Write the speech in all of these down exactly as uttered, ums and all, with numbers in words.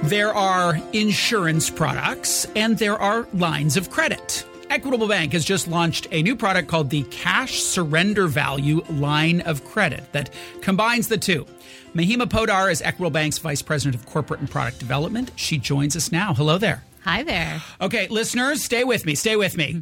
There are insurance products and there are lines of credit. Equitable Bank has just launched a new product called the Cash Surrender Value Line of Credit that combines the two. Mahima Podar is Equitable Bank's Vice President of Corporate and Product Development. She joins us now. Hello there. Hi there. Okay, listeners, stay with me. Stay with me.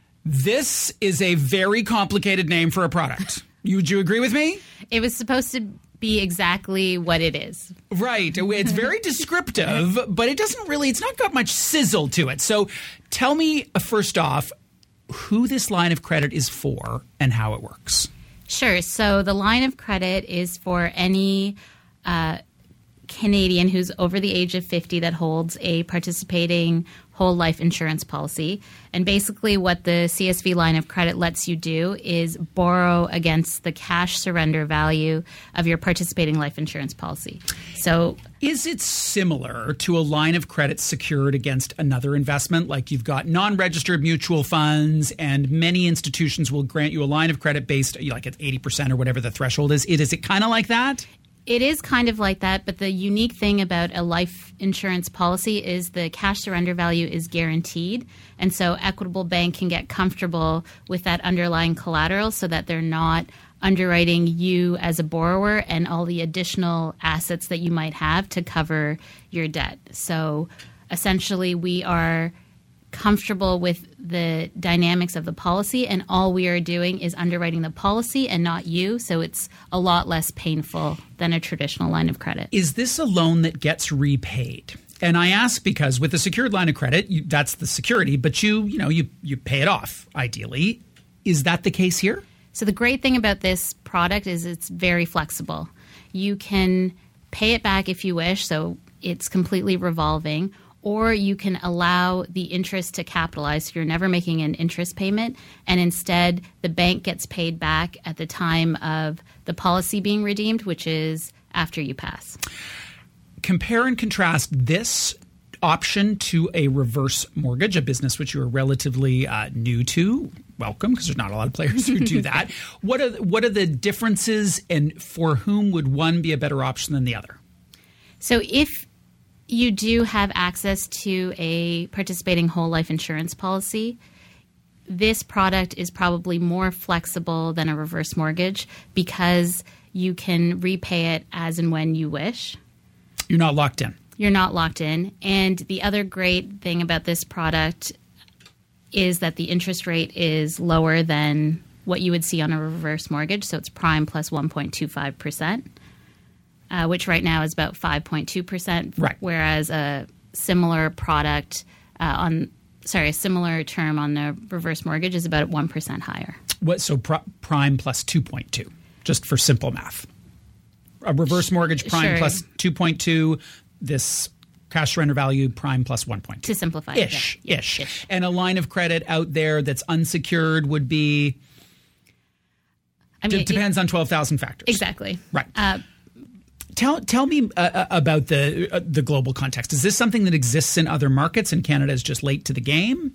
This is a very complicated name for a product. You, would you agree with me? It was supposed to be exactly what it is. Right. It's very descriptive, but it doesn't really, it's not got much sizzle to it. So tell me, uh, first off, who this line of credit is for and how it works. Sure. So the line of credit is for any uh, Canadian who's over the age of fifty that holds a participating whole life insurance policy. And basically what the C S V line of credit lets you do is borrow against the cash surrender value of your participating life insurance policy. So is it similar to a line of credit secured against another investment? Like you've got non-registered mutual funds and many institutions will grant you a line of credit based like at eighty percent or whatever the threshold is. It, is it kind of like that? It is kind of like that, but the unique thing about a life insurance policy is the cash surrender value is guaranteed. And so Equitable Bank can get comfortable with that underlying collateral so that they're not underwriting you as a borrower and all the additional assets that you might have to cover your debt. So essentially we are comfortable with the dynamics of the policy, and all we are doing is underwriting the policy and not you, so it's a lot less painful than a traditional line of credit. Is this a loan that gets repaid? And I ask because with a secured line of credit, you, that's the security, but you, you know, you, you pay it off, ideally. Is that the case here? So the great thing about this product is it's very flexible. You can pay it back if you wish, so it's completely revolving, or you can allow the interest to capitalize. So you're never making an interest payment, and instead the bank gets paid back at the time of the policy being redeemed, which is after you pass. Compare and contrast this option to a reverse mortgage, a business which you are relatively uh, new to. Welcome, because there's not a lot of players who do that. What are what are the differences, and for whom would one be a better option than the other? So if you do have access to a participating whole life insurance policy, this product is probably more flexible than a reverse mortgage because you can repay it as and when you wish. You're not locked in. You're not locked in. And the other great thing about this product is that the interest rate is lower than what you would see on a reverse mortgage. So it's prime plus one point two five percent. Uh, which right now is about five point two percent, right. Whereas a similar product uh, on, sorry, a similar term on the reverse mortgage is about one percent higher. What? So pr- prime plus two point two, just for simple math. A reverse mortgage prime sure. plus two point two, this cash surrender value prime plus one point two. To simplify ish, it. Yeah. Ish, yeah, ish. And a line of credit out there that's unsecured would be, I mean, it depends it, on twelve thousand factors. Exactly. Right. Uh, Tell tell me uh, about the uh, the global context. Is this something that exists in other markets and Canada is just late to the game?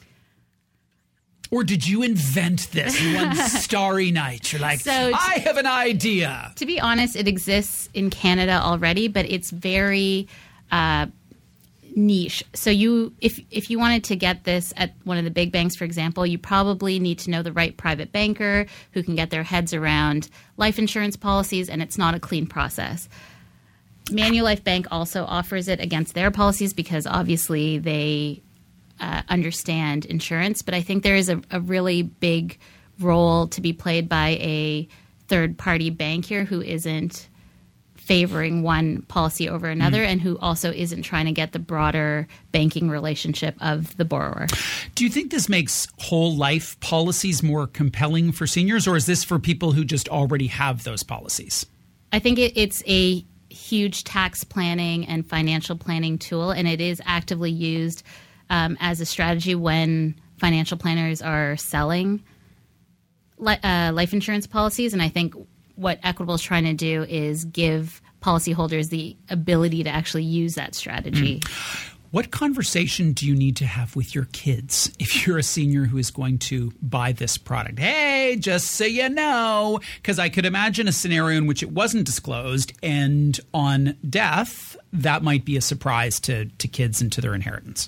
Or did you invent this one starry night? You're like, so t- I have an idea. To be honest, it exists in Canada already, but it's very uh, niche. So you, if if you wanted to get this at one of the big banks, for example, you probably need to know the right private banker who can get their heads around life insurance policies, and it's not a clean process. Manulife Bank also offers it against their policies because obviously they uh, understand insurance, but I think there is a, a really big role to be played by a third-party bank here who isn't favoring one policy over another mm. and who also isn't trying to get the broader banking relationship of the borrower. Do you think this makes whole life policies more compelling for seniors, or is this for people who just already have those policies? I think it, it's a huge tax planning and financial planning tool, and it is actively used um, as a strategy when financial planners are selling li- uh, life insurance policies. And I think what Equitable is trying to do is give policyholders the ability to actually use that strategy. Mm. What conversation do you need to have with your kids if you're a senior who is going to buy this product? Hey, just so you know, because I could imagine a scenario in which it wasn't disclosed, and on death, that might be a surprise to, to kids and to their inheritance.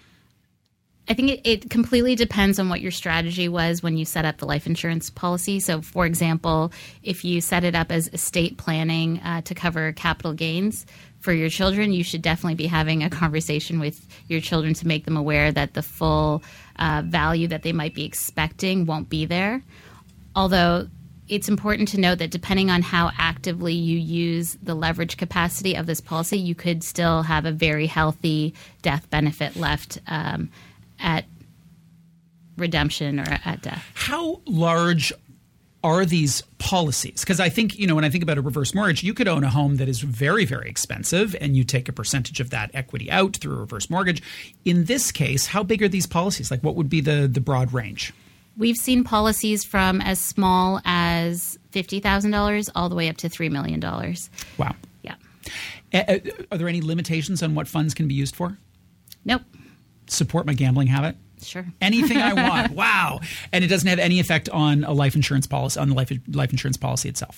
I think it, it completely depends on what your strategy was when you set up the life insurance policy. So, for example, if you set it up as estate planning uh, to cover capital gains for your children, you should definitely be having a conversation with your children to make them aware that the full uh, value that they might be expecting won't be there. Although it's important to note that depending on how actively you use the leverage capacity of this policy, you could still have a very healthy death benefit left um, at redemption or at death. How large are these policies? Because I think, you know, when I think about a reverse mortgage, you could own a home that is very, very expensive and you take a percentage of that equity out through a reverse mortgage. In this case, how big are these policies? Like, what would be the, the broad range? We've seen policies from as small as fifty thousand dollars all the way up to three million dollars. Wow. Yeah. Uh, are there any limitations on what funds can be used for? Nope. Support my gambling habit? Sure. Anything I want. Wow. And it doesn't have any effect on a life insurance policy, on the life life insurance policy itself.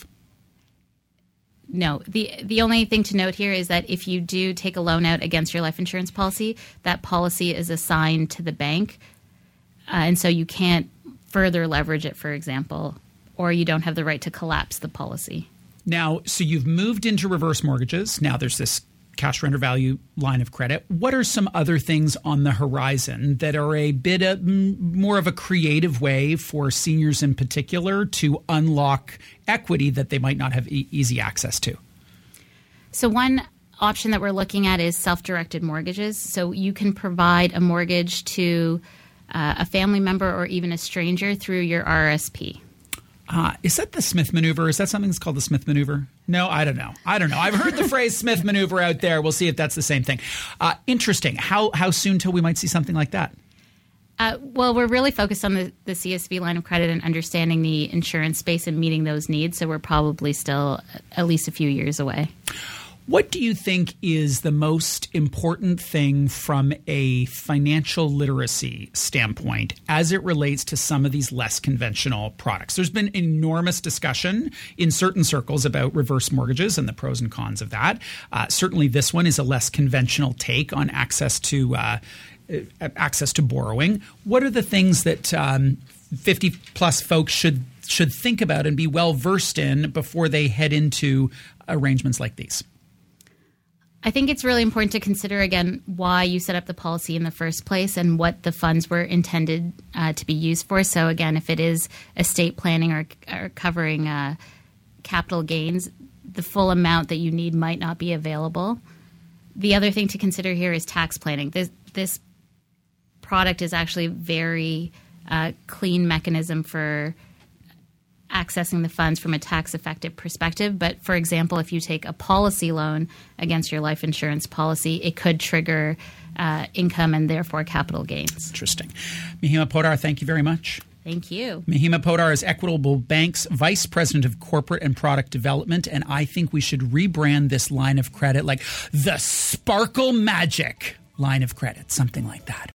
No. The the only thing to note here is that if you do take a loan out against your life insurance policy, that policy is assigned to the bank. Uh, and so you can't further leverage it, for example, or you don't have the right to collapse the policy. Now, so you've moved into reverse mortgages. Now there's this cash surrender value line of credit. What are some other things on the horizon that are a bit of, more of a creative way for seniors in particular to unlock equity that they might not have e- easy access to? So one option that we're looking at is self-directed mortgages. So you can provide a mortgage to uh, a family member or even a stranger through your R R S P. Uh, is that the Smith maneuver? Is that something that's called the Smith maneuver? No, I don't know. I don't know. I've heard the phrase Smith maneuver out there. We'll see if that's the same thing. Uh, interesting. How how soon till we might see something like that? Uh, well, we're really focused on the, the C S V line of credit and understanding the insurance space and meeting those needs. So we're probably still at least a few years away. What do you think is the most important thing from a financial literacy standpoint as it relates to some of these less conventional products? There's been enormous discussion in certain circles about reverse mortgages and the pros and cons of that. Uh, certainly this one is a less conventional take on access to uh, access to borrowing. What are the things that um, fifty plus folks should should think about and be well versed in before they head into arrangements like these? I think it's really important to consider, again, why you set up the policy in the first place and what the funds were intended uh, to be used for. So, again, if it is estate planning or, or covering uh, capital gains, the full amount that you need might not be available. The other thing to consider here is tax planning. This, this product is actually a very uh, clean mechanism for accessing the funds from a tax-effective perspective. But, for example, if you take a policy loan against your life insurance policy, it could trigger uh, income and therefore capital gains. Interesting. Mahima Poddar, thank you very much. Thank you. Mahima Poddar is Equitable Bank's Vice President of Corporate and Product Development, and I think we should rebrand this line of credit like the Sparkle Magic line of credit, something like that.